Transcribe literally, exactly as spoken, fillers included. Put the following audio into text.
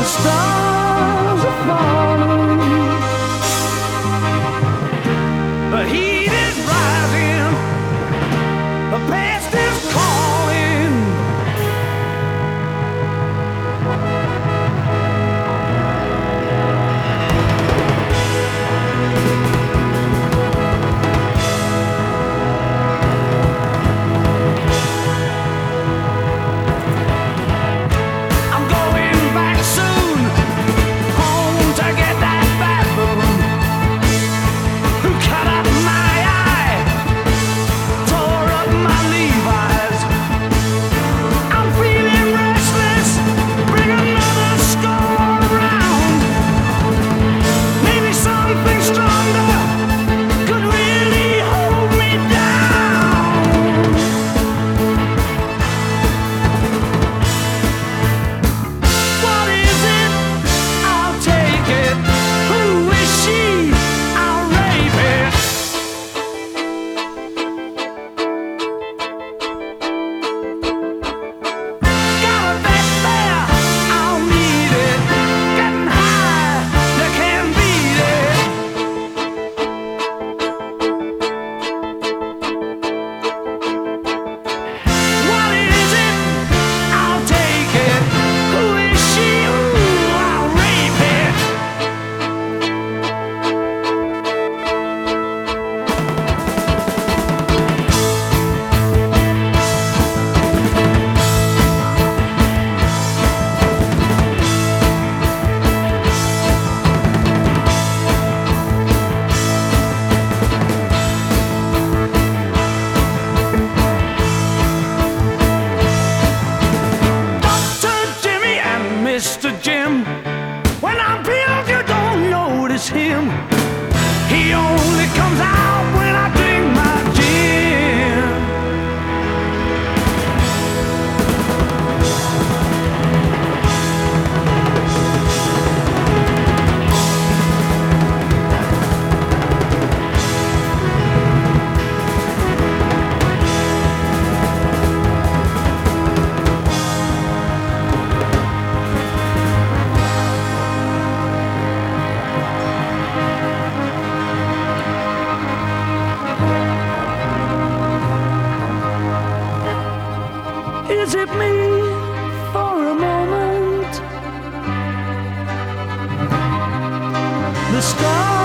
The stars are falling, the heat is rising, the past is calling. I'm going back soon, home to get that bathroom. Who cut up my eye, tore up my Levi's. I'm feeling restless, bring another score around. Maybe something stronger could really hold me down. What is it? I'll take it. Who is she? I'll rape it. Got a bet there, I'll need it. Getting high, you can't beat it. What is it? I'll take it. Who is she? Ooh, I'll rape it. Doctor Jimmy and Mister Jim. When I'm peeled, you don't notice him. He only comes out when I drink my gin. Is it me for a moment? The stars